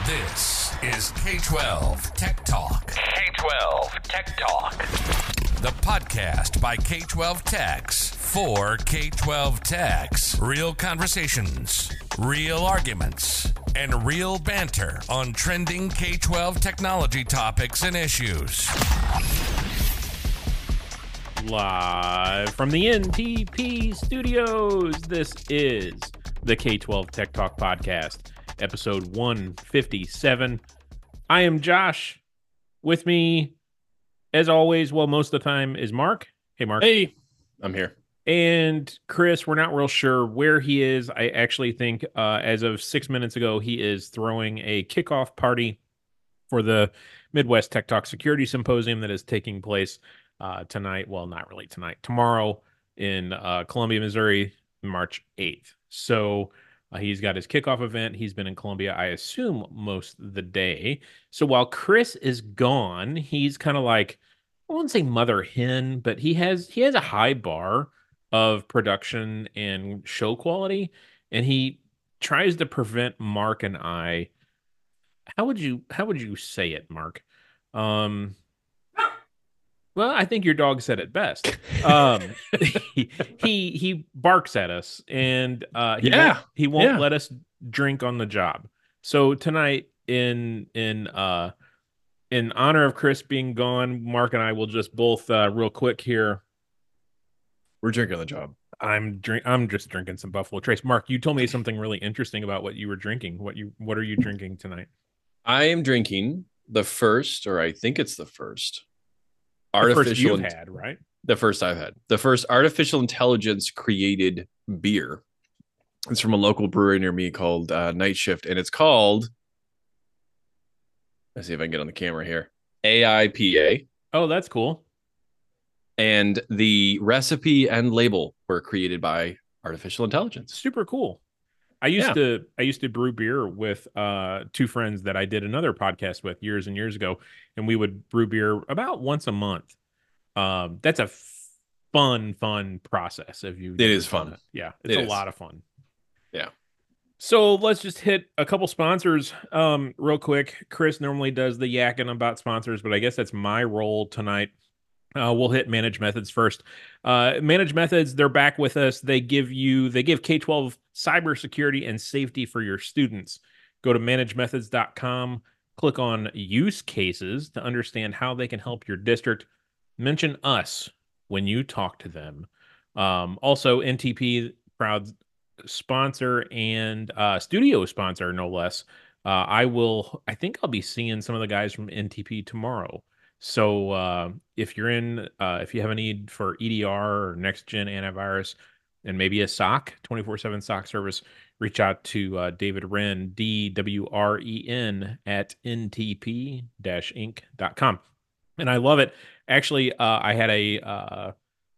This is K-12 Tech Talk. K-12 Tech Talk. The podcast by K-12 Techs for K-12 Techs. Real conversations, real arguments, and real banter on trending K-12 technology topics and issues. Live from the NTP studios, this is the K-12 Tech Talk podcast, episode 157. I am Josh. With me, as always, well, most of the time, is Mark. Hey, Mark. Hey, I'm here. And Chris, we're not real sure where he is. I actually think as of 6 minutes ago, he is throwing a kickoff party for the Midwest Tech Talk Security Symposium that is taking place tonight. Well, not really tonight. Tomorrow in Columbia, Missouri, March 8th. So he's got his kickoff event. He's been in Columbia, I assume, most of the day. So while Chris is gone, he's kind of like, I won't say mother hen, but he has a high bar of production and show quality, and he tries to prevent Mark and I. How would you say it, Mark? Well, I think your dog said it best. He barks at us, and he won't let us drink on the job. So tonight, in honor of Chris being gone, Mark and I will just both real quick here. We're drinking on the job. I'm just drinking some Buffalo Trace. Mark, you told me something really interesting about what you were drinking. What are you drinking tonight? I am drinking the first, or I think it's the first. The first you've had, right? The first I've had. The first artificial intelligence created beer. It's from a local brewery near me called Night Shift, and it's called, let's see if I can get on the camera here, AIPA. Oh, that's cool. And the recipe and label were created by artificial intelligence. Super cool. I used to brew beer with two friends that I did another podcast with years and years ago, and we would brew beer about once a month. That's a fun process. If you, it is fun. Yeah, it's a lot of fun. Yeah. So let's just hit a couple sponsors real quick. Chris normally does the yakking about sponsors, but I guess that's my role tonight. We'll hit Managed Methods first. Managed Methods, they're back with us. They give K-12 cybersecurity and safety for your students. Go to managedmethods.com, click on use cases to understand how they can help your district. Mention us when you talk to them. Also, NTP, proud sponsor and studio sponsor, no less. I think I'll be seeing some of the guys from NTP tomorrow. So if you have a need for EDR or next gen antivirus and maybe a SOC 24/7 SOC service, reach out to David Wren, DWREN at ntp-inc.com. And I love it. Actually, I had a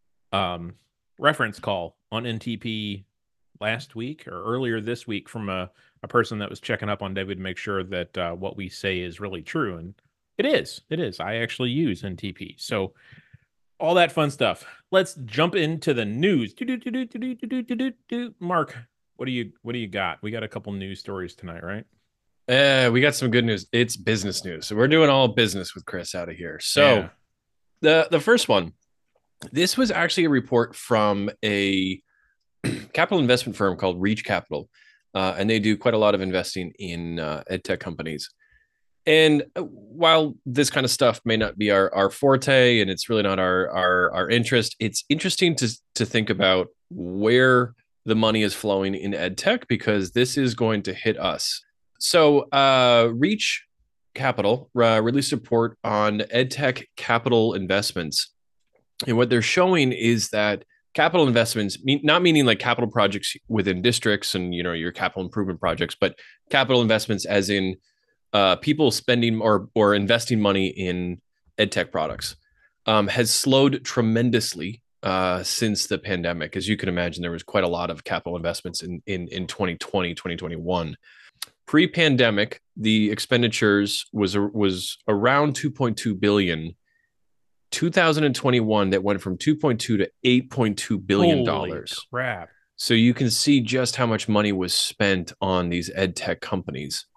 reference call on NTP last week or earlier this week from a person that was checking up on David to make sure that what we say is really true. And It is. I actually use NTP. So all that fun stuff. Let's jump into the news. Mark, what do you got? We got a couple news stories tonight, right? We got some good news. It's business news. So we're doing all business with Chris out of here. So the first one, this was actually a report from a capital investment firm called Reach Capital. And they do quite a lot of investing in edtech companies. And while this kind of stuff may not be our forte, and it's really not our interest, it's interesting to think about where the money is flowing in edtech, because this is going to hit us. So Reach Capital released a report on edtech capital investments. And what they're showing is that capital investments, not meaning like capital projects within districts and your capital improvement projects, but capital investments as in people spending or investing money in edtech products has slowed tremendously since the pandemic. As you can imagine, there was quite a lot of capital investments in 2020, 2021. Pre-pandemic, the expenditures was around 2.2 billion. 2021, that went from 2.2 to 8.2 billion dollars. Crap. So you can see just how much money was spent on these edtech companies.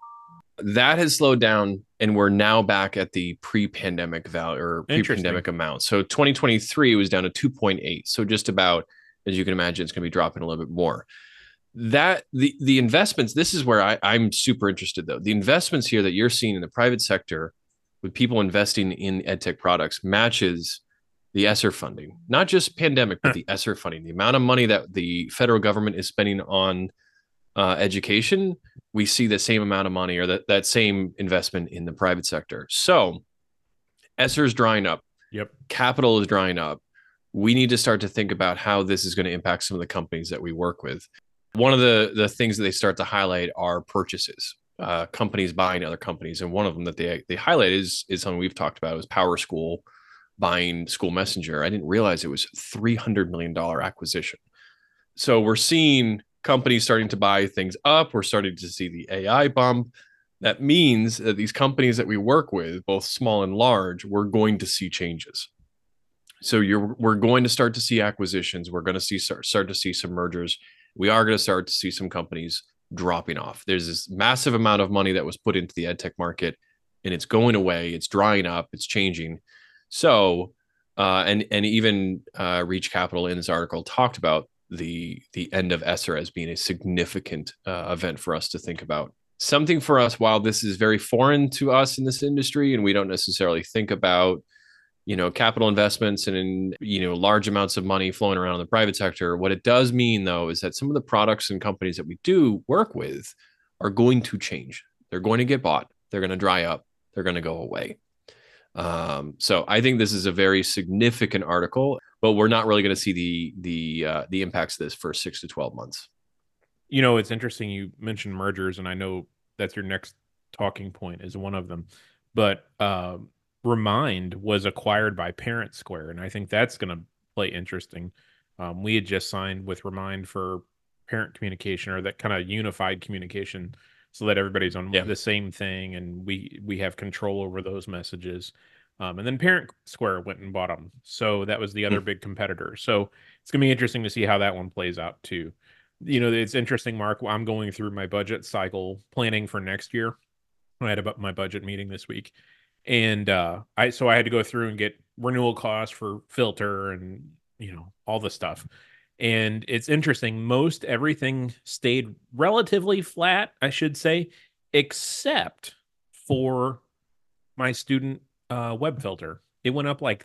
That has slowed down, and we're now back at the pre-pandemic value or Interesting. pre-pandemic amount. So 2023 was down to 2.8. So just about, as you can imagine, it's going to be dropping a little bit more. That the investments, this is where I'm super interested though. The investments here that you're seeing in the private sector with people investing in edtech products matches the ESSER funding, not just pandemic, but the ESSER funding. The amount of money that the federal government is spending on education, we see the same amount of money or that same investment in the private sector. So ESSER is drying up. Yep. Capital is drying up. We need to start to think about how this is going to impact some of the companies that we work with. One of the things that they start to highlight are purchases, companies buying other companies. And one of them that they highlight is something we've talked about, is PowerSchool buying School Messenger. I didn't realize it was a $300 million acquisition. So we're seeing companies starting to buy things up. We're starting to see the AI bump. That means that these companies that we work with, both small and large, we're going to see changes. So we're going to start to see acquisitions. We're going to start to see some mergers. We are going to start to see some companies dropping off. There's this massive amount of money that was put into the edtech market, and it's going away. It's drying up. It's changing. So, and even Reach Capital in this article talked about the end of ESSER as being a significant event for us to think about. Something for us, while this is very foreign to us in this industry, and we don't necessarily think about capital investments and large amounts of money flowing around in the private sector. What it does mean, though, is that some of the products and companies that we do work with are going to change. They're going to get bought. They're going to dry up. They're going to go away. So I think this is a very significant article, but we're not really going to see the impacts of this for 6 to 12 months. It's interesting you mentioned mergers, and I know that's your next talking point is one of them, but Remind was acquired by Parent Square, and I think that's going to play interesting. We had just signed with Remind for parent communication, or that kind of unified communication, so that everybody's on the same thing, and we have control over those messages. And then Parent Square went and bought them, so that was the other big competitor. So it's going to be interesting to see how that one plays out too. It's interesting, Mark. I'm going through my budget cycle planning for next year. I had my budget meeting this week. And I had to go through and get renewal costs for filter and all the stuff. And it's interesting. Most everything stayed relatively flat, I should say, except for my student web filter. It went up like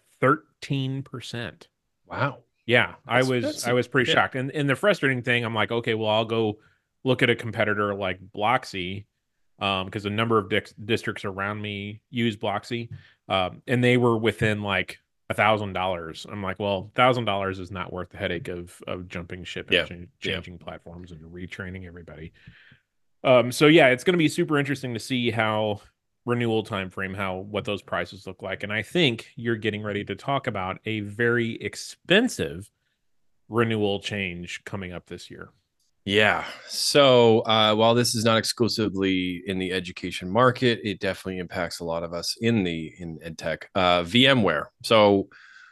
13%. Wow. Yeah, I was pretty shocked. And the frustrating thing, I'm like, okay, well, I'll go look at a competitor like Blocksy, because a number of districts around me use Blocksy, and they were within like $1,000. I'm like, well, $1,000 is not worth the headache of jumping ship and changing platforms and retraining everybody. So yeah, it's going to be super interesting to see how renewal timeframe, what those prices look like. And I think you're getting ready to talk about a very expensive renewal change coming up this year. Yeah. So while this is not exclusively in the education market, it definitely impacts a lot of us in EdTech. VMware. So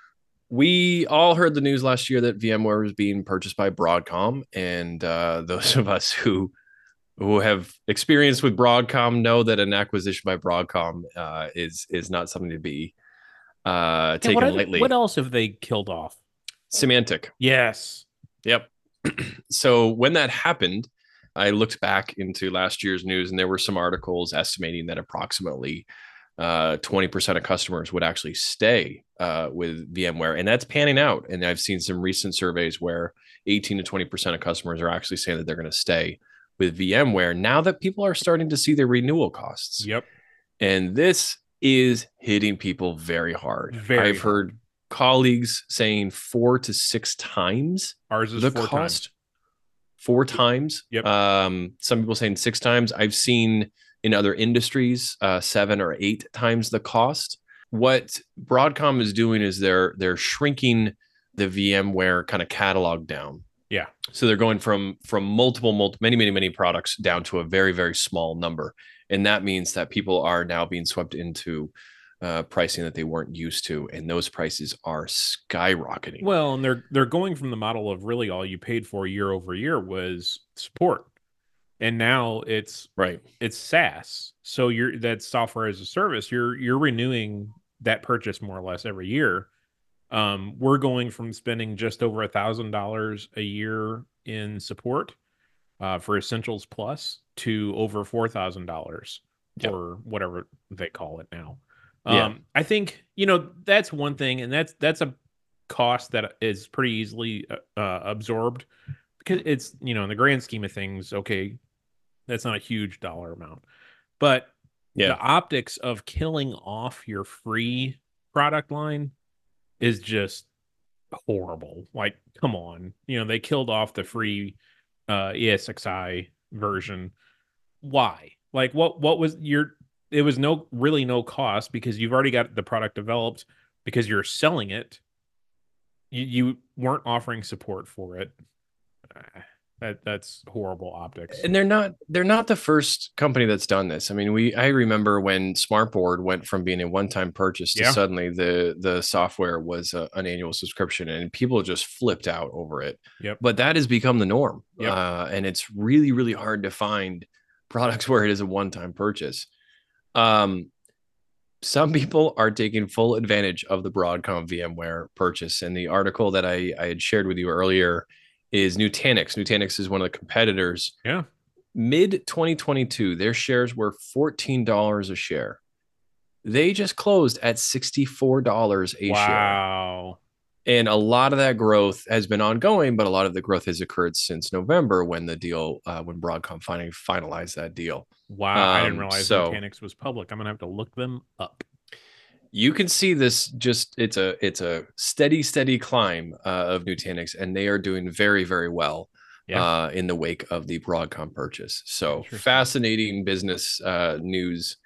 we all heard the news last year that VMware was being purchased by Broadcom, and those of us who have experience with Broadcom know that an acquisition by Broadcom is not something to be taken lightly. What else have they killed off? Symantec. Yes. Yep. So when that happened, I looked back into last year's news, and there were some articles estimating that approximately 20% of customers would actually stay with VMware, and that's panning out. And I've seen some recent surveys where 18 to 20% of customers are actually saying that they're going to stay with VMware now that people are starting to see their renewal costs. Yep. And this is hitting people very hard. I've heard colleagues saying 4 to 6 times ours is the 4 cost. times. 4 times. Yep. Some people saying 6 times. I've seen in other industries 7 or 8 times the cost. What Broadcom is doing is they're shrinking the VMware kind of catalog down. Yeah. So they're going from many products down to a very, very small number. And that means that people are now being swept into pricing that they weren't used to, and those prices are skyrocketing. Well, and they're going from the model of really all you paid for year over year was support. and now Right. it's SaaS. So that's software as a service. You're renewing that purchase more or less every year. We're going from spending just over $1,000 a year in support for Essentials Plus to over $4,000 Yep. or whatever they call it now. Yeah. I think that's one thing, and that's a cost that is pretty easily absorbed because it's in the grand scheme of things, okay, that's not a huge dollar amount, but Yeah. the optics of killing off your free product line is just horrible. Like, come on, they killed off the free ESXi version. Why? Like, what was your? It was no cost because you've already got the product developed because you're selling it. You weren't offering support for it. That's horrible optics. And they're not the first company that's done this. I mean, I remember when Smartboard went from being a one-time purchase to suddenly the software was an annual subscription, and people just flipped out over it. Yep. But that has become the norm. Yep. And it's really, really hard to find products where it is a one-time purchase. Some people are taking full advantage of the Broadcom VMware purchase. And the article that I had shared with you earlier is Nutanix. Nutanix is one of the competitors. Yeah. Mid 2022, their shares were $14 a share. They just closed at $64 a share. Wow. And a lot of that growth has been ongoing, but a lot of the growth has occurred since November when the deal, when Broadcom finally finalized that deal. Wow. I didn't realize Nutanix was public. I'm going to have to look them up. You can see this it's a steady climb of Nutanix, and they are doing very, very well in the wake of the Broadcom purchase. So fascinating business news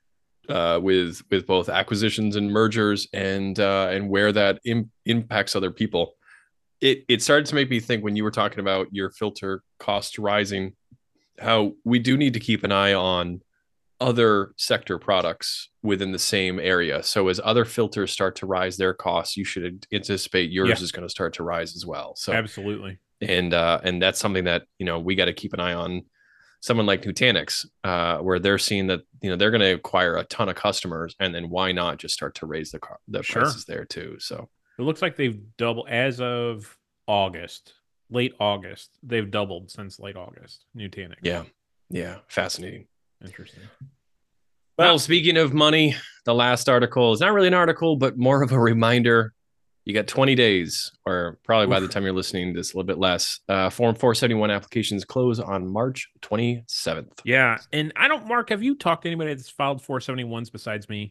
with both acquisitions and mergers and where that impacts other people. It started to make me think when you were talking about your filter costs rising, how we do need to keep an eye on other sector products within the same area. So as other filters start to rise their costs, you should anticipate yours is going to start to rise as well. So absolutely. And that's something that, we got to keep an eye on. Someone like Nutanix, where they're seeing that, they're going to acquire a ton of customers, and then why not just start to raise the prices there too. So it looks like they've doubled as of late August. They've doubled since late August. Nutanix. Yeah. Fascinating. Interesting. Well, speaking of money, the last article is not really an article, but more of a reminder. You got 20 days, or probably by the time you're listening, this a little bit less. Form 471 applications close on March 27th. Yeah. And Mark, have you talked to anybody that's filed 471s besides me?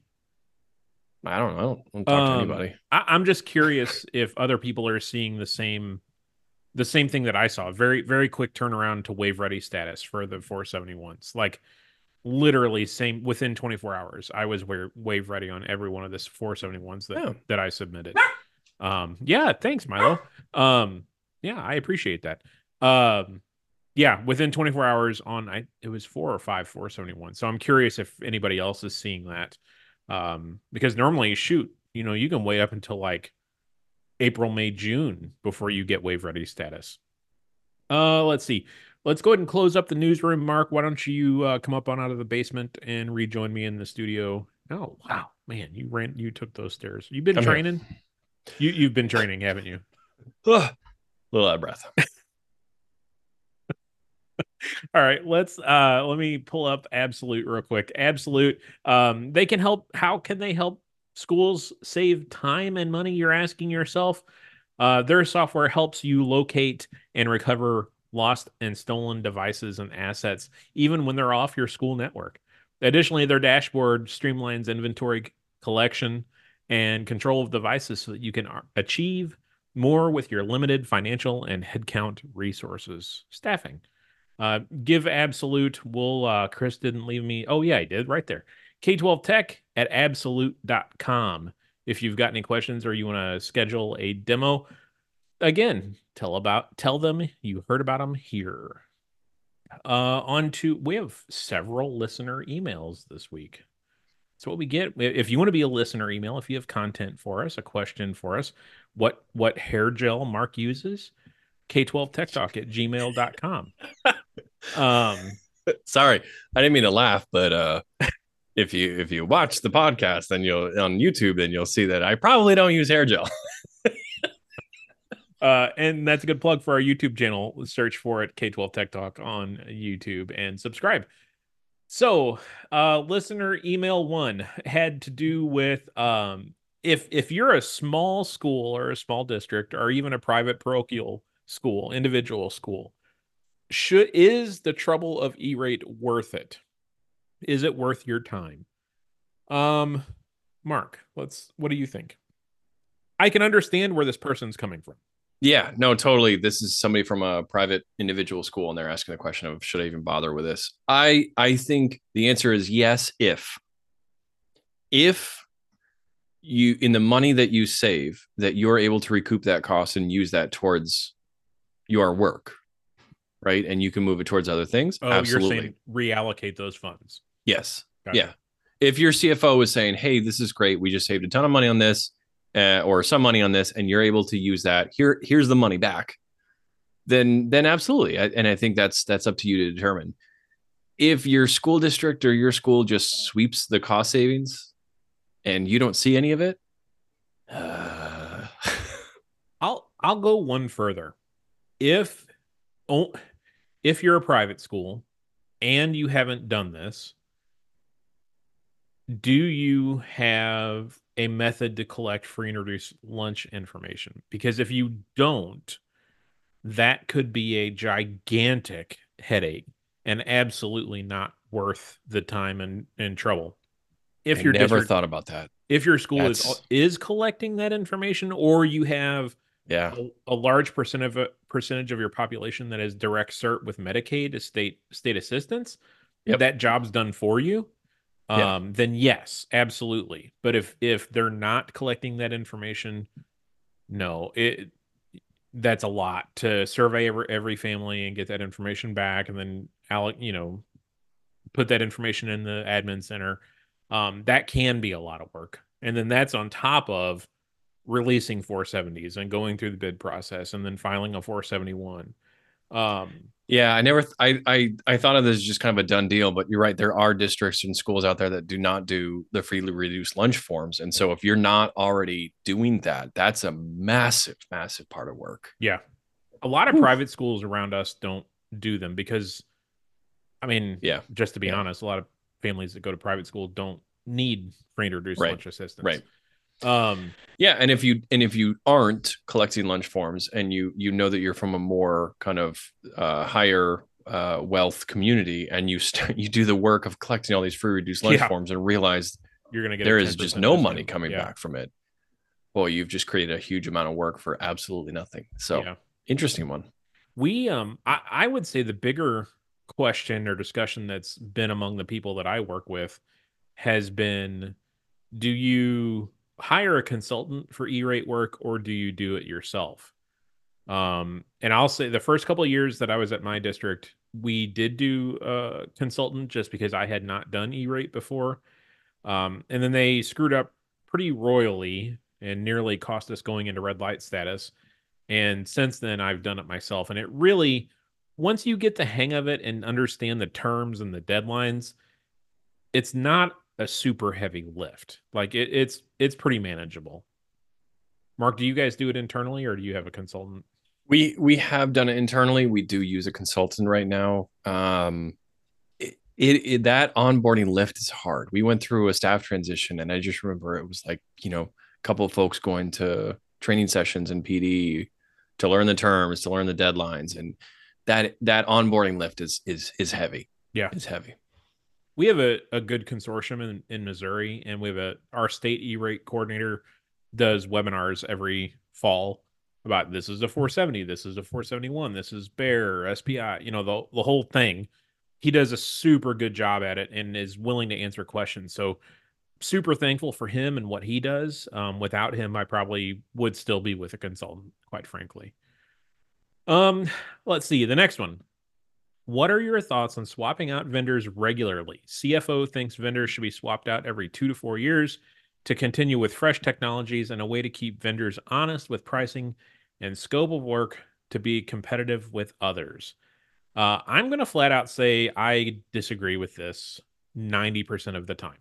I don't know. I don't talk to anybody. I'm just curious if other people are seeing the same thing that I saw. Very, very quick turnaround to wave ready status for the 471s. Like, literally same within 24 hours. I was wave ready on every one of the 471s that I submitted. Yeah, thanks, Milo. Yeah, I appreciate that. Yeah, within 24 hours on it was 4 or 5 471. So I'm curious if anybody else is seeing that. Because normally, you can wait up until like April, May, June before you get wave ready status. Let's see. Let's go ahead and close up the newsroom. Mark, why don't you come up on out of the basement and rejoin me in the studio? Oh, wow, man, you took those stairs. You've been training? You've been training, haven't you? A little out of breath. All right, let me pull up Absolute real quick. Absolute, they can help. How can they help schools save time and money? You're asking yourself. Their software helps you locate and recover lost and stolen devices and assets, even when they're off your school network. Additionally, their dashboard streamlines inventory collection and control of devices so that you can achieve more with your limited financial and headcount resources. Staffing. Give Absolute. Chris didn't leave me. Oh, yeah, he did right there. K12Tech at absolute.com. If you've got any questions or you want to schedule a demo, again, tell them you heard about them here. We have several listener emails this week. So what we get, if you want to be a listener email, if you have content for us, a question for us, what hair gel Mark uses, k12techtalk@gmail.com. Um, Sorry, I didn't mean to laugh, but if you watch the podcast, then you'll on YouTube, then you'll see that I probably don't use hair gel. and that's a good plug for our YouTube channel. Search for it, K12 Tech Talk on YouTube, and subscribe. So, listener email 1 had to do with if you're a small school or a small district or even a private parochial school, individual school, is the trouble of E-rate worth it? Is it worth your time? Mark, what do you think? I can understand where this person's coming from. Yeah, no, totally. This is somebody from a private individual school, and they're asking the question of should I even bother with this? I think the answer is yes, if you in the money that you save, that you're able to recoup that cost and use that towards your work, right? And you can move it towards other things. Oh, Absolutely. You're saying reallocate those funds. Yes. Gotcha. Yeah. If your CFO is saying, hey, this is great, we just saved a ton of money on this, or some money on this, and you're able to use that, here's the money back, then absolutely. And I think that's up to you to determine. If your school district or your school just sweeps the cost savings and you don't see any of it, I'll go one further. If you're a private school and you haven't done this, do you have a method to collect free and reduced lunch information? Because if you don't, that could be a gigantic headache and absolutely not worth the time and trouble. If I never thought about that. If your school is collecting that information, or you have a large percentage of your population that is direct cert with Medicaid, state assistance, that job's done for you. Then yes, absolutely. But if they're not collecting that information, no, that's a lot to survey every family and get that information back, and then put that information in the admin center. That can be a lot of work, and then that's on top of releasing 470s and going through the bid process and then filing a 471. Yeah, I thought of this as just kind of a done deal, but you're right. There are districts and schools out there that do not do the freely reduced lunch forms. And so if you're not already doing that, that's a massive, massive part of work. Yeah. A lot of private schools around us don't do them because, just to be honest, a lot of families that go to private school don't need free and reduced lunch assistance. Right. And if you aren't collecting lunch forms and you know that you're from a more kind of higher wealth community, and you do the work of collecting all these free reduced lunch forms and realize you're going to get there is just no money coming back from it, well, you've just created a huge amount of work for absolutely nothing. So interesting one. I would say the bigger question or discussion that's been among the people that I work with has been, do you hire a consultant for E-rate work or do you do it yourself? And I'll say the first couple of years that I was at my district, we did do a consultant just because I had not done E-rate before. And then they screwed up pretty royally and nearly cost us going into red light status. And since then I've done it myself. And it really, once you get the hang of it and understand the terms and the deadlines, it's not a super heavy lift. Like it's pretty manageable. Mark, do you guys do it internally or do you have a consultant? We have done it internally. We do use a consultant right now. That onboarding lift is hard. We went through a staff transition, and I just remember it was like, a couple of folks going to training sessions in PD to learn the terms, to learn the deadlines, and that onboarding lift is heavy. Yeah, it's heavy. We have a good consortium in Missouri, and we have our state E-rate coordinator does webinars every fall about this is a 470, this is a 471, this is BEAR, SPI, the whole thing. He does a super good job at it and is willing to answer questions. So super thankful for him and what he does. Without him, I probably would still be with a consultant, quite frankly. Let's see the next one. What are your thoughts on swapping out vendors regularly? CFO thinks vendors should be swapped out every 2 to 4 years to continue with fresh technologies and a way to keep vendors honest with pricing and scope of work to be competitive with others. I'm going to flat out say I disagree with this 90% of the time.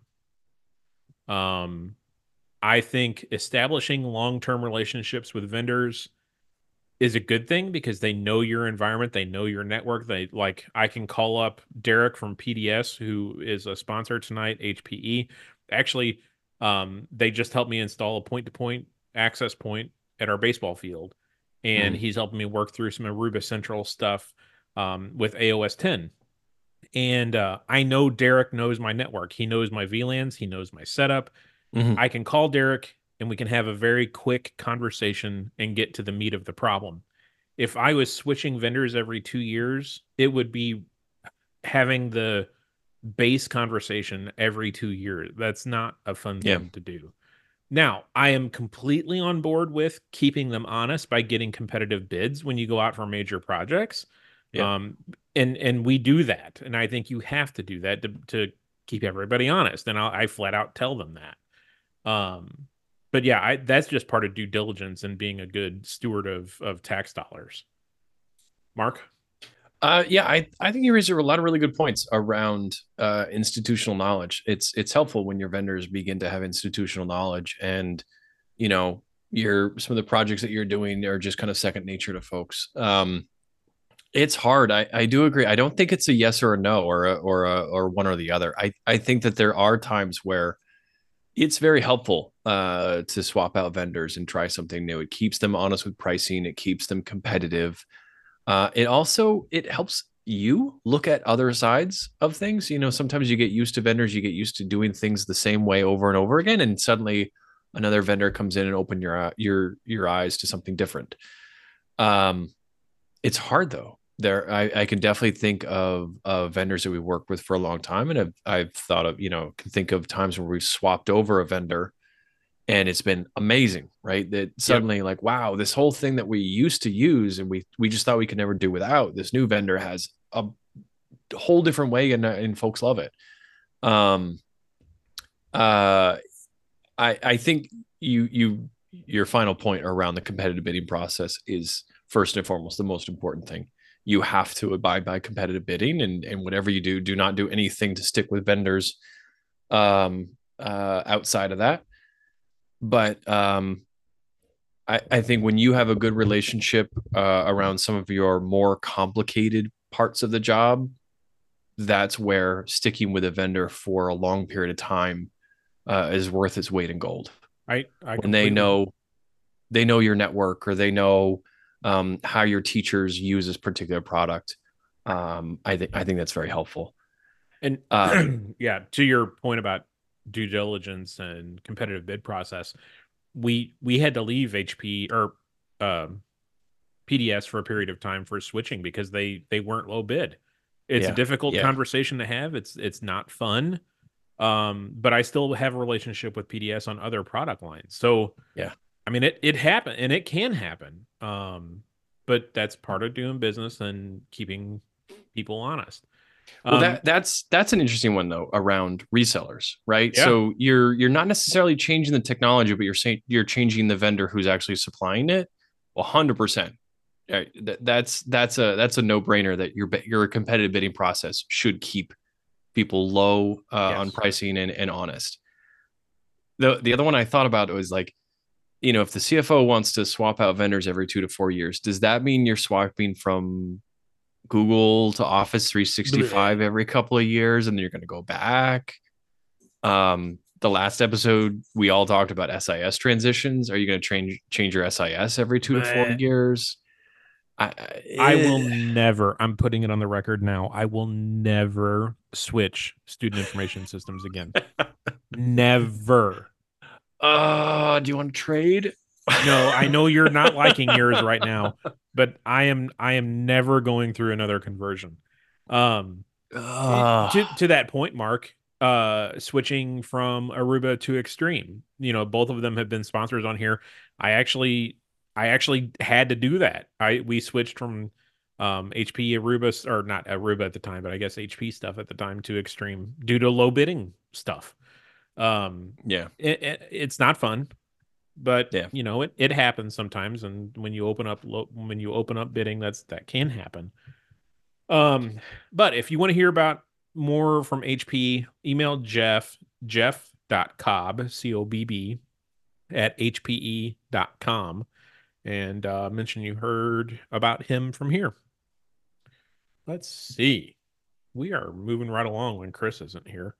I think establishing long-term relationships with vendors is a good thing because they know your environment, they know your network. They like I can call up Derek from PDS, who is a sponsor tonight, HPE. Actually, they just helped me install a point-to-point access point at our baseball field, and he's helping me work through some Aruba Central stuff with AOS 10. And I know Derek knows my network. He knows my VLANs. He knows my setup. I can call Derek and we can have a very quick conversation and get to the meat of the problem. If I was switching vendors every 2 years, it would be having the base conversation every 2 years. That's not a fun thing to do. Now, I am completely on board with keeping them honest by getting competitive bids when you go out for major projects. And we do that. And I think you have to do that to keep everybody honest. And I flat out tell them that. But yeah, that's just part of due diligence and being a good steward of tax dollars. Mark? Yeah, I think you raised a lot of really good points around institutional knowledge. It's helpful when your vendors begin to have institutional knowledge, and you know, some of the projects that you're doing are just kind of second nature to folks. It's hard. I do agree. I don't think it's a yes or a no or one or the other. I think that there are times where it's very helpful to swap out vendors and try something new. It keeps them honest with pricing. It keeps them competitive. It helps you look at other sides of things. You know, sometimes you get used to vendors, you get used to doing things the same way over and over again, and suddenly another vendor comes in and open your eyes to something different. It's hard though. I can definitely think of vendors that we worked with for a long time, and I've thought of, can think of times where we've swapped over a vendor and it's been amazing, right? That suddenly like, wow, this whole thing that we used to use and we just thought we could never do without, this new vendor has a whole different way and folks love it. I think your final point around the competitive bidding process is first and foremost the most important thing. You have to abide by competitive bidding, and whatever you do not do anything to stick with vendors outside of that. But I think when you have a good relationship around some of your more complicated parts of the job, that's where sticking with a vendor for a long period of time is worth its weight in gold. When they know your network, or they know how your teachers use this particular product. I think that's very helpful. And yeah, to your point about due diligence and competitive bid process, we had to leave HP or PDS for a period of time for switching because they weren't low bid. It's a difficult conversation to have. It's not fun. But I still have a relationship with PDS on other product lines. So yeah, I mean, it happened, and it can happen. But that's part of doing business and keeping people honest. Well, that's an interesting one though, around resellers, right? Yeah. So you're not necessarily changing the technology, but you're changing the vendor who's actually supplying it. 100%. Right? That's a no-brainer that your competitive bidding process should keep people low on pricing and honest. The other one I thought about was like, if the CFO wants to swap out vendors every 2 to 4 years, does that mean you're swapping from Google to Office 365 every couple of years and then you're going to go back? The last episode, we all talked about SIS transitions. Are you going to change your SIS every 2 to 4 years? I will never, I'm putting it on the record now, I will never switch student information systems again. Never. Do you want to trade? No, I know you're not liking yours right now, but I am never going through another conversion. To that point, Mark, switching from Aruba to Extreme, both of them have been sponsors on here. I actually had to do that. We switched from HP Aruba, or not Aruba at the time, but I guess HP stuff at the time, to Extreme due to low bidding stuff. It's not fun. but Yeah. it happens sometimes. And when you open up bidding, that can happen. But if you want to hear about more from HP, email jeff.cobb, COBB, at hpe.com, and mention you heard about him from here. Let's see. We are moving right along when Chris isn't here.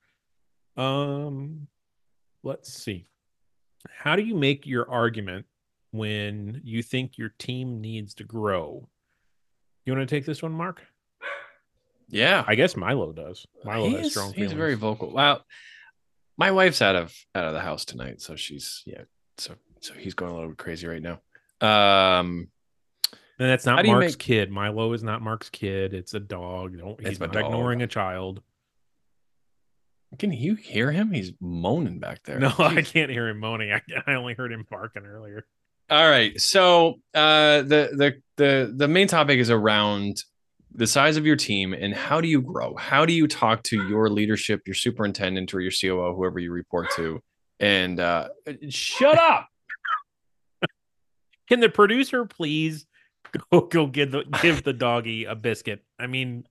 Let's see. How do you make your argument when you think your team needs to grow? You want to take this one, Mark? Yeah. I guess Milo does. Milo has strong feelings. He's very vocal. Well, my wife's out of the house tonight, so so he's going a little bit crazy right now. And that's not Mark's kid. Milo is not Mark's kid. It's a dog. He's not ignoring a child. Can you hear him? He's moaning back there. No, jeez. I can't hear him moaning. I only heard him barking earlier. All right. So the main topic is around the size of your team and how do you grow? How do you talk to your leadership, your superintendent or your COO, whoever you report to? And shut up. Can the producer please go give the doggy a biscuit? I mean,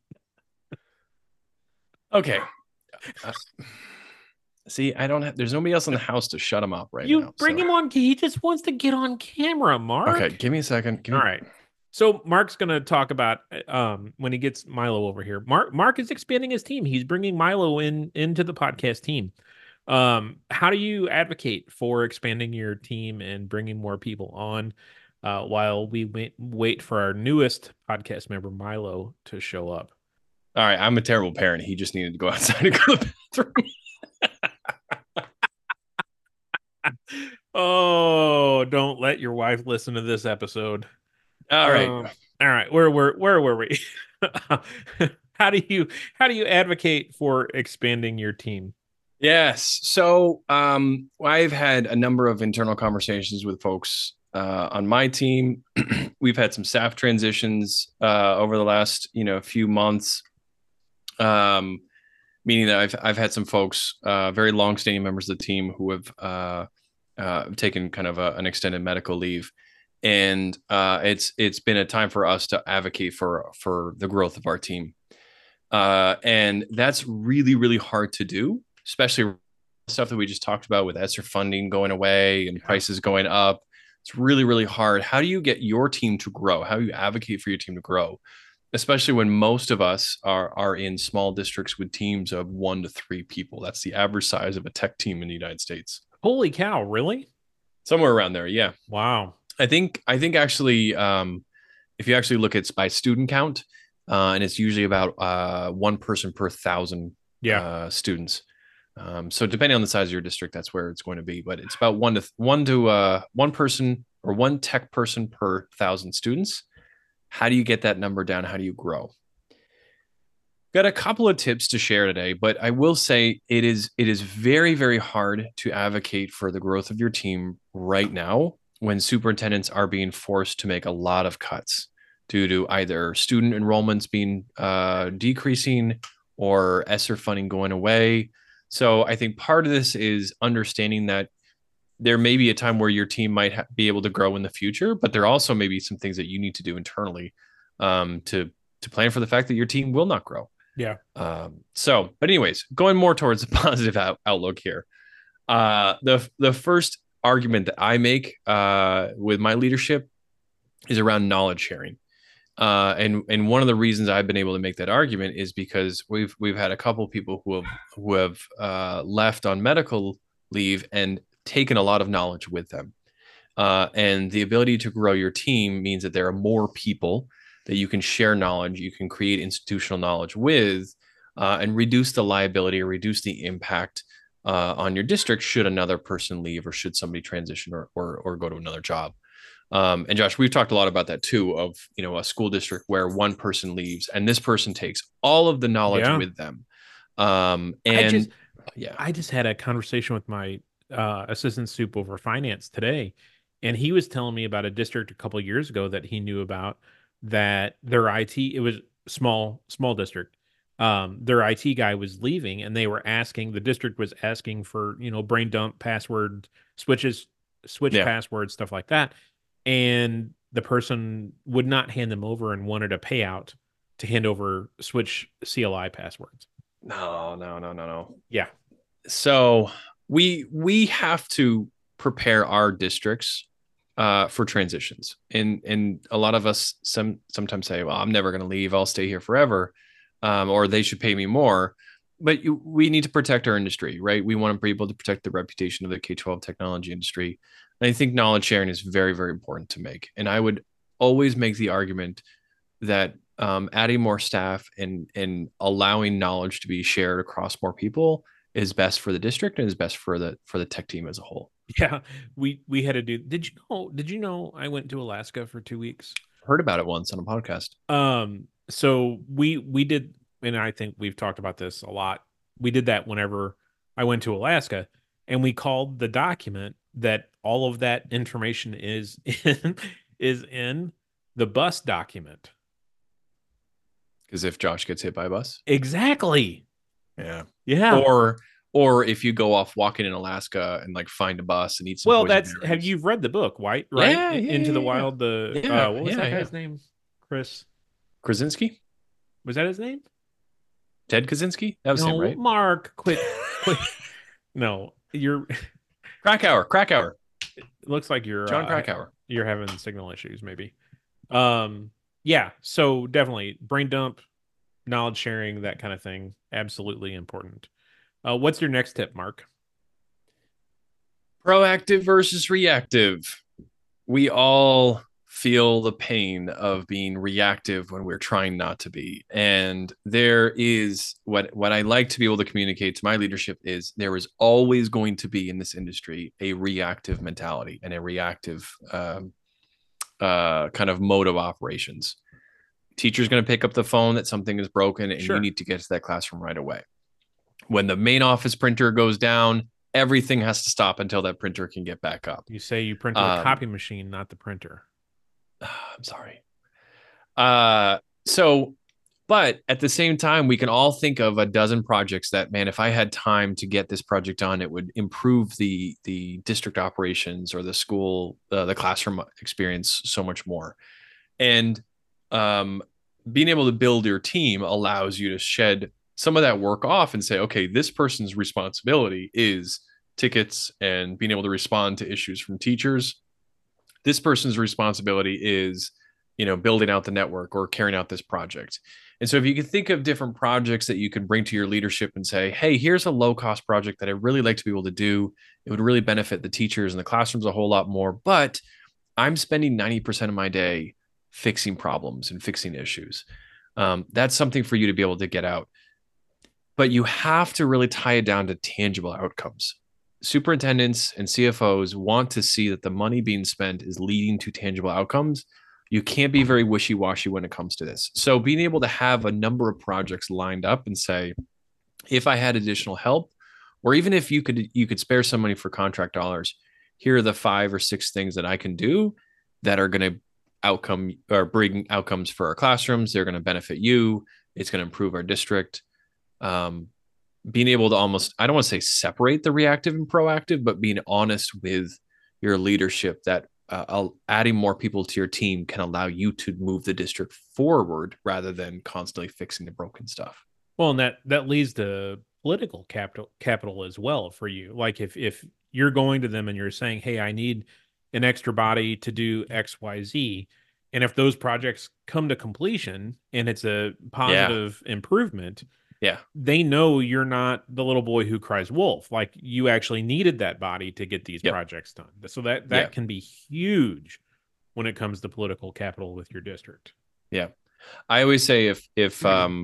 okay. See, there's nobody else in the house to shut him up right now. You bring him on. He just wants to get on camera, Mark. Okay, give me a second. All right. So Mark's going to talk about when he gets Milo over here. Mark is expanding his team. He's bringing Milo into the podcast team. How do you advocate for expanding your team and bringing more people on while we wait for our newest podcast member, Milo, to show up? All right. I'm a terrible parent. He just needed to go outside and go to the bathroom. Oh, don't let your wife listen to this episode. All right. All right. Where were we? How do you advocate for expanding your team? Yes. So I've had a number of internal conversations with folks on my team. We've had some staff transitions over the last few months. Meaning that I've had some folks, very long-standing members of the team who have taken kind of an extended medical leave, and it's been a time for us to advocate for the growth of our team, and that's really, really hard to do, especially stuff that we just talked about with ESSER funding going away and prices going up. It's really, really hard. How do you get your team to grow? How do you advocate for your team to grow? Especially when most of us are in small districts with teams of 1 to 3 people. That's the average size of a tech team in the United States. Holy cow, really? Somewhere around there, yeah. Wow. I think actually, if you actually look at by student count, and it's usually about 1 person per 1,000 students. So depending on the size of your district, that's where it's going to be. But it's about one person or 1 tech person per 1,000 students. How do you get that number down? How do you grow? Got a couple of tips to share today, but I will say it is very, very hard to advocate for the growth of your team right now when superintendents are being forced to make a lot of cuts due to either student enrollments being decreasing or ESSER funding going away. So I think part of this is understanding that there may be a time where your team might be able to grow in the future, but there also may be some things that you need to do internally to plan for the fact that your team will not grow. Yeah. But anyways, going more towards the positive outlook here. The first argument that I make with my leadership is around knowledge sharing. And one of the reasons I've been able to make that argument is because we've had a couple people who have left on medical leave and taken a lot of knowledge with them. And the ability to grow your team means that there are more people that you can share knowledge, you can create institutional knowledge with, and reduce the liability or reduce the impact on your district should another person leave or should somebody transition or go to another job. And Josh, we've talked a lot about that too, of a school district where one person leaves and this person takes all of the knowledge with them. I just had a conversation with my assistant soup over finance today, and he was telling me about a district a couple of years ago that he knew about, that their IT, it was small district, their IT guy was leaving, and the district was asking for brain dump password switches switch passwords, stuff like that. And the person would not hand them over and wanted a payout to hand over switch CLI passwords. No. Yeah. So we have to prepare our districts for transitions, and a lot of us sometimes say, well, I'm never going to leave, I'll stay here forever, or they should pay me more. But we need to protect our industry, right? We want to be able to protect the reputation of the K-12 technology industry. And I think knowledge sharing is very, very important to make. And I would always make the argument that adding more staff and allowing knowledge to be shared across more people is best for the district and is best for the tech team as a whole. Yeah, we had to do. Did you know I went to Alaska for 2 weeks? Heard about it once on a podcast. So we did, and I think we've talked about this a lot. We did that whenever I went to Alaska, and we called the document that all of that information is in the bus document. Because if Josh gets hit by a bus, exactly. Yeah. Or if you go off walking in Alaska and like find a bus and eat some. Well, you've read the book, right? Yeah, Into the yeah. Wild. What was that guy's name? Chris Krasinski? Was that his name? Ted Kaczynski? That was him, right? Mark, quit. No, you're Krakauer. It looks like you're John Krakauer. You're having signal issues, maybe. Yeah. So definitely brain dump, knowledge sharing, that kind of thing. Absolutely important. What's your next tip, Mark? Proactive versus reactive. We all feel the pain of being reactive when we're trying not to be. And there is what I like to be able to communicate to my leadership is there is always going to be in this industry a reactive mentality and a reactive kind of mode of operations. Teacher's going to pick up the phone that something is broken and you need to get to that classroom right away. When the main office printer goes down, everything has to stop until that printer can get back up. You say you printed a copy machine, not the printer. I'm sorry. But at the same time, we can all think of a dozen projects that, man, if I had time to get this project done, it would improve the district operations or the school, the classroom experience so much more. And being able to build your team allows you to shed some of that work off and say, okay, this person's responsibility is tickets and being able to respond to issues from teachers. This person's responsibility is, building out the network or carrying out this project. And so if you can think of different projects that you can bring to your leadership and say, hey, here's a low cost project that I really like to be able to do. It would really benefit the teachers and the classrooms a whole lot more, but I'm spending 90% of my day fixing problems and fixing issues. That's something for you to be able to get out. But you have to really tie it down to tangible outcomes. Superintendents and CFOs want to see that the money being spent is leading to tangible outcomes. You can't be very wishy-washy when it comes to this. So being able to have a number of projects lined up and say, if I had additional help, or even if you could spare some money for contract dollars, here are the 5 or 6 things that I can do that are going to bring outcomes for our classrooms. They're going to benefit you. It's going to improve our district. Being able to almost, I don't want to say separate the reactive and proactive, but being honest with your leadership that adding more people to your team can allow you to move the district forward rather than constantly fixing the broken stuff. Well, and that leads to political capital as well for you. Like if you're going to them and you're saying, hey, I need an extra body to do X, Y, Z. And if those projects come to completion and it's a positive improvement, they know you're not the little boy who cries wolf. Like you actually needed that body to get these projects done. So that can be huge when it comes to political capital with your district. Yeah. I always say if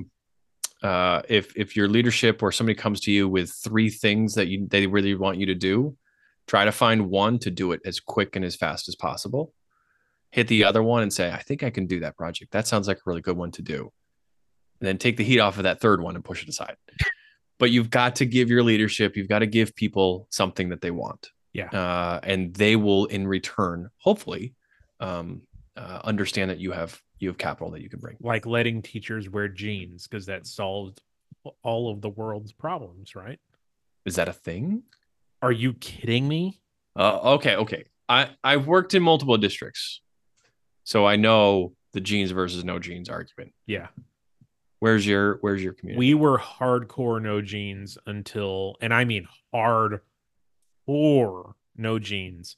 your leadership or somebody comes to you with 3 things that they really want you to do, try to find one to do it as quick and as fast as possible. Hit the other one and say, I think I can do that project. That sounds like a really good one to do. And then take the heat off of that third one and push it aside. But you've got to give your leadership, you've got to give people something that they want. Yeah. And they will, in return, hopefully, understand that you have capital that you can bring. Like letting teachers wear jeans, because that solved all of the world's problems, right? Is that a thing? Are you kidding me? Okay. I've worked in multiple districts, so I know the jeans versus no jeans argument. Yeah. Where's your community? We were hardcore no jeans until, and I mean hardcore no jeans,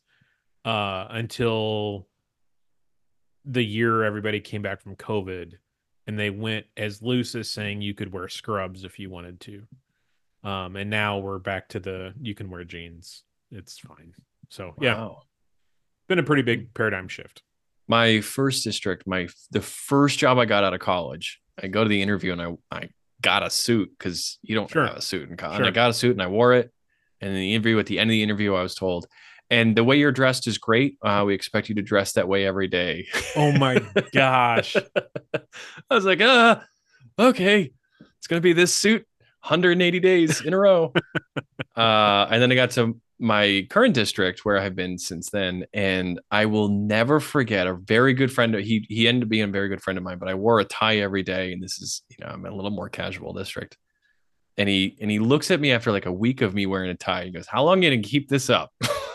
until the year everybody came back from COVID, and they went as loose as saying you could wear scrubs if you wanted to. And now we're back to you can wear jeans. It's fine. So yeah, Wow. been a pretty big paradigm shift. My first district, the first job I got out of college, I go to the interview and I got a suit because you don't have a suit in college. Sure. And I got a suit and I wore it. And in the interview, at the end of the interview, I was told, and the way you're dressed is great. We expect you to dress that way every day. Oh my gosh. I was like, okay. It's going to be this suit 180 days in a row. And then I got to my current district where I've been since then. And I will never forget a very good friend. He ended up being a very good friend of mine, but I wore a tie every day. And this is, I'm in a little more casual district. And he looks at me after like a week of me wearing a tie. He goes, "How long are you going to keep this up?"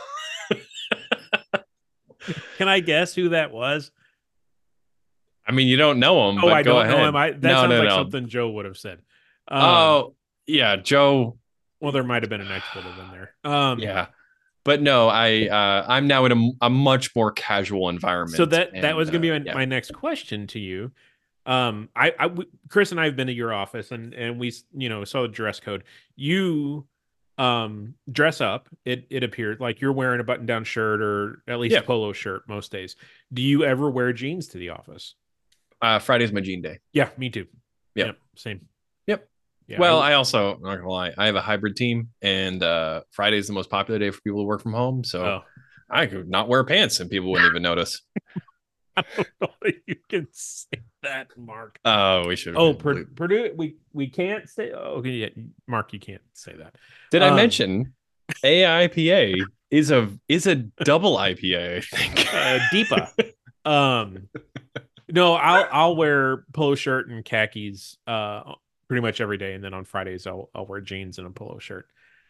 Can I guess who that was? I mean, you don't know him. Oh, but I go don't know ahead. him. That sounds like something Joe would have said. Oh, yeah, Joe. Well, there might have been an expletive in there. Yeah, but no, I'm now in a much more casual environment. So that was going to be my next question to you. Chris and I have been to your office and we, saw the dress code. You dress up. It appeared like you're wearing a button-down shirt or at least a polo shirt most days. Do you ever wear jeans to the office? Friday's my jean day. Yeah, me too. Yep. Same. Yep. Yeah, well, I also, I'm not gonna lie, I have a hybrid team, and Friday is the most popular day for people to work from home. So I could not wear pants, and people wouldn't even notice. I don't know if you can say that, Mark. Oh, we should. Oh, Purdue, we can't say. Oh, okay, yeah, Mark, you can't say that. Did I mention AIPA is a double IPA? I think DEPA. No, I'll wear polo shirt and khakis pretty much every day, and then on Fridays I'll wear jeans and a polo shirt.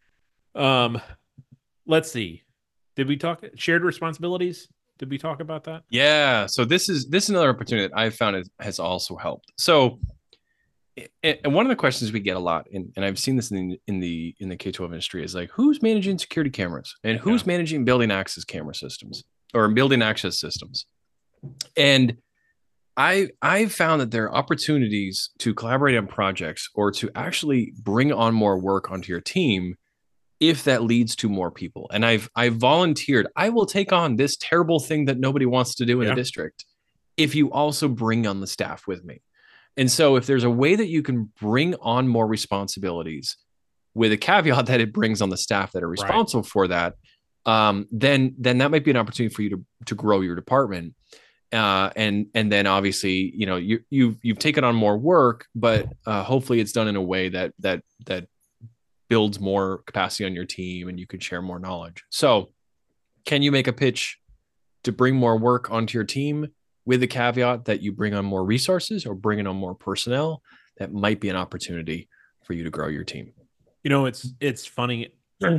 Let's see. Did we talk shared responsibilities? Did we talk about that? Yeah. So this is another opportunity that I've found has also helped. So, and one of the questions we get a lot, and I've seen this in the K-12 industry, is like, who's managing security cameras and who's managing building access camera systems or building access systems? And I've found that there are opportunities to collaborate on projects or to actually bring on more work onto your team if that leads to more people. And I've volunteered. I will take on this terrible thing that nobody wants to do in a district if you also bring on the staff with me. And so if there's a way that you can bring on more responsibilities with a caveat that it brings on the staff that are responsible for that, then that might be an opportunity for you to grow your department. And then obviously, you've taken on more work, but hopefully it's done in a way that builds more capacity on your team and you can share more knowledge. So can you make a pitch to bring more work onto your team with the caveat that you bring on more resources or bring on more personnel? That might be an opportunity for you to grow your team. It's funny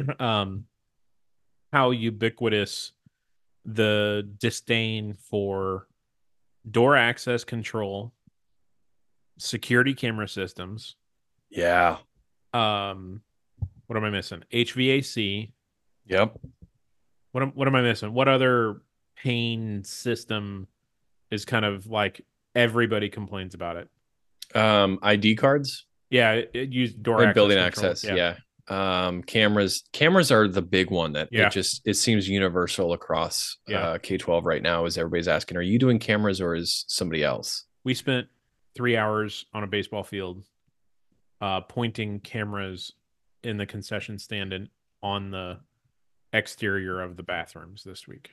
how ubiquitous the disdain for door access control, security camera systems. Yeah. What am I missing? HVAC. Yep. What am I missing? What other pain system is kind of like everybody complains about it? ID cards. Yeah, it used door and access building control. access. Yeah. Cameras are the big one that it seems universal across K-12 right now. Is everybody's asking, are you doing cameras or is somebody else? We spent 3 hours on a baseball field pointing cameras in the concession stand and on the exterior of the bathrooms this week.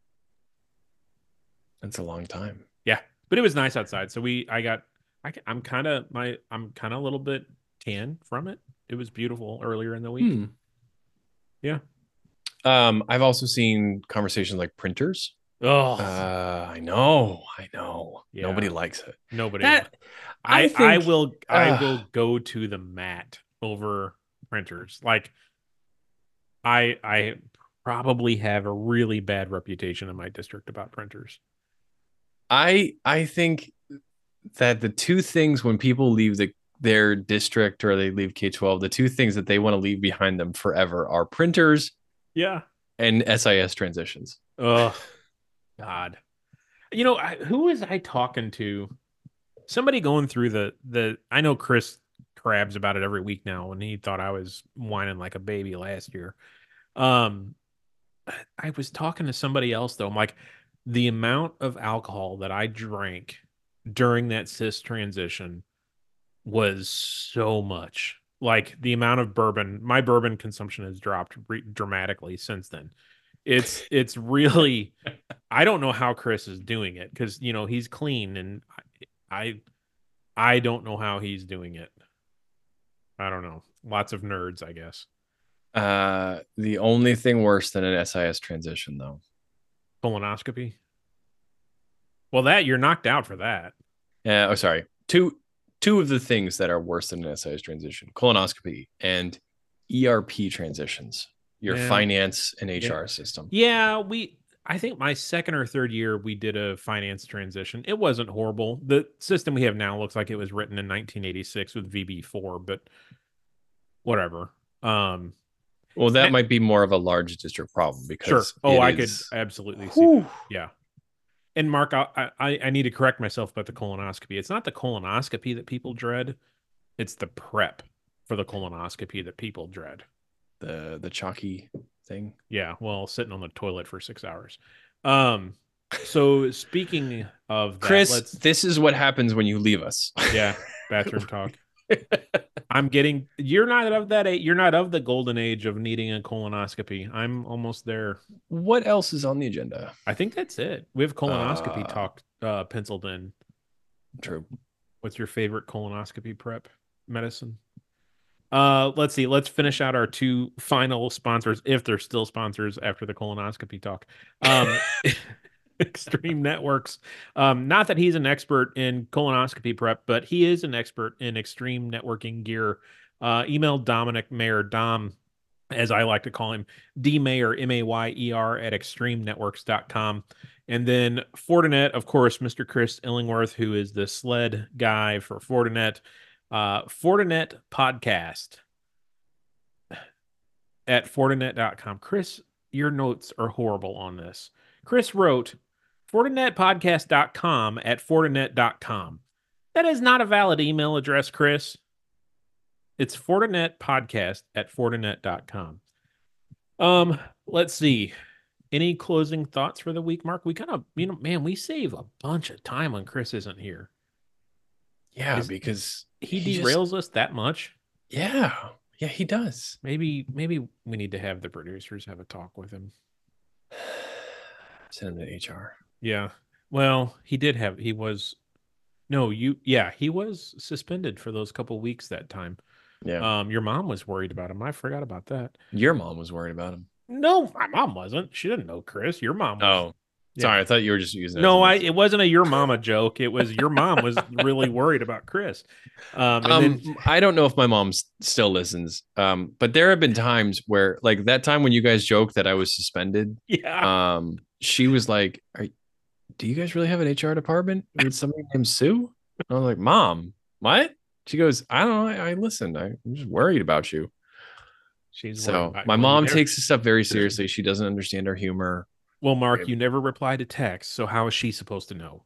That's a long time. Yeah, but it was nice outside. So I'm kind of a little bit tan from it. It was beautiful earlier in the week. Yeah. I've also seen conversations like printers. Oh, I know. Yeah. Nobody likes it. Nobody. I will go to the mat over printers. Like I probably have a really bad reputation in my district about printers. I think that the two things when people leave their district or they leave K-12, the two things that they want to leave behind them forever are printers Yeah. and SIS transitions. Oh, God. You know, who was I talking to? Somebody going through the I know Chris crabs about it every week now, and he thought I was whining like a baby last year. Um, I was talking to somebody else though. I'm like, the amount of alcohol that I drank during that cis transition was so much. Like the amount of bourbon, my bourbon consumption has dropped dramatically since then. It's really, I don't know how Chris is doing it because he's clean, and I I don't know how he's doing it. I don't know. Lots of nerds, I guess. The only thing worse than an SIS transition, though. Colonoscopy. Well, that you're knocked out for that. Oh, sorry. Two of the things that are worse than an SIS transition: colonoscopy and ERP transitions. Your finance and HR system. Yeah, I think my second or third year we did a finance transition. It wasn't horrible. The system we have now looks like it was written in 1986 with VB4, but whatever. Well, that might be more of a large district problem because sure. Oh, I could absolutely see that. Yeah. And Mark, I need to correct myself about the colonoscopy. It's not the colonoscopy that people dread. It's the prep for the colonoscopy that people dread. The chalky thing. Yeah, well, sitting on the toilet for 6 hours. So speaking of that, Chris, this is what happens when you leave us. Yeah, bathroom talk. You're not of that age. You're not of the golden age of needing a colonoscopy. I'm almost there. What else is on the agenda? I think that's it. We have colonoscopy talk penciled in. True. What's your favorite colonoscopy prep medicine? Let's see. Let's finish out our two final sponsors, if they're still sponsors after the colonoscopy talk. Extreme Networks. Not that he's an expert in colonoscopy prep, but he is an expert in extreme networking gear. Email Dominic Mayer, Dom, as I like to call him, D Mayer, Mayer at extremenetworks.com. And then Fortinet, of course, Mr. Chris Illingworth, who is the sled guy for Fortinet. Fortinet podcast at Fortinet.com. Chris, your notes are horrible on this. Chris wrote FortinetPodcast.com at Fortinet.com. That is not a valid email address, Chris. It's FortinetPodcast at Fortinet.com. Let's see. Any closing thoughts for the week, Mark? We kind of, man, we save a bunch of time when Chris isn't here. Yeah, because he derails us that much. Yeah, he does. Maybe we need to have the producers have a talk with him. Send him to HR. Yeah. Well, he was suspended for those couple weeks that time. Yeah. Your mom was worried about him. I forgot about that. Your mom was worried about him. No, my mom wasn't. She didn't know Chris. Your mom was. Oh. Yeah. Sorry, I thought you were just using it. No, it wasn't a your mama joke. It was your mom was really worried about Chris. I don't know if my mom still listens. But there have been times where, like that time when you guys joked that I was suspended. Yeah. She was like, do you guys really have an HR department with somebody named Sue? And I was like, Mom, what? She goes, I don't know. I listened. I'm just worried about you. My mom takes this stuff very seriously. She doesn't understand our humor. Well, Mark, you never reply to text, so how is she supposed to know?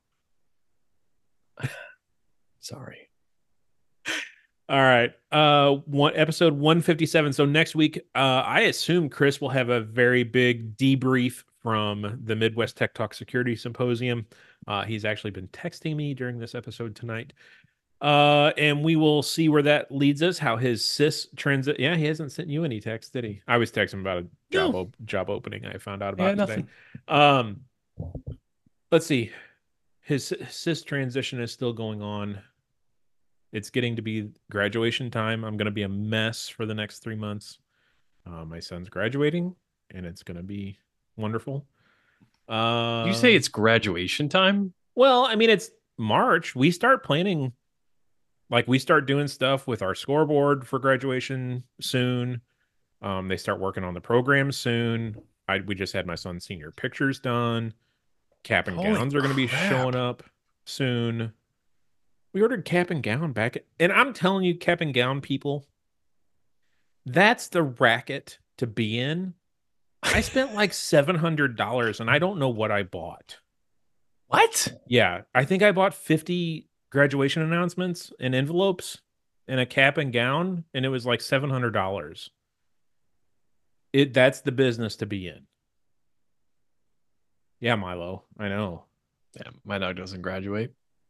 Sorry. All right. Episode 157. So next week, I assume Chris will have a very big debrief from the Midwest Tech Talk Security Symposium. He's actually been texting me during this episode tonight. And we will see where that leads us, how his CIS transit. Yeah, he hasn't sent you any text, did he? I was texting him about a job opening I found out about today. Nothing. Let's see. His CIS transition is still going on. It's getting to be graduation time. I'm going to be a mess for the next 3 months. My son's graduating, and it's going to be wonderful. You say it's graduation time? Well, I mean, it's March. We start planning. Like we start doing stuff with our scoreboard for graduation soon. They start working on the program soon. We just had my son's senior pictures done. Cap and Holy gowns are going to be crap. showing up soon. We ordered cap and gown back, and I'm telling you, cap and gown people, that's the racket to be in. I spent like $700 and I don't know what I bought. What? Yeah, I think I bought 50 graduation announcements and envelopes and a cap and gown, and it was like $700. That's the business to be in. Yeah, Milo, I know. Yeah, my dog doesn't graduate.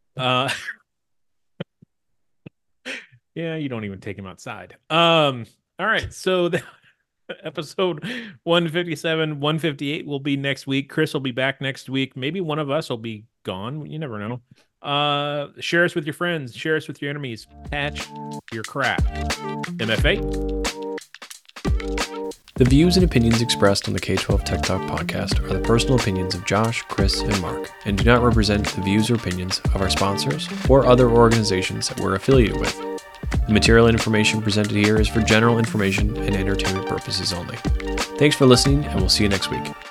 Yeah, you don't even take him outside. All right, so the episode 157, 158 will be next week. Chris will be back next week. Maybe one of us will be gone. You never know. Share us with your friends. Share us with your enemies. Patch your crap. MFA. The views and opinions expressed on the K-12 Tech Talk podcast are the personal opinions of Josh, Chris, and Mark, and do not represent the views or opinions of our sponsors or other organizations that we're affiliated with. The material and information presented here is for general information and entertainment purposes only. Thanks for listening, and we'll see you next week.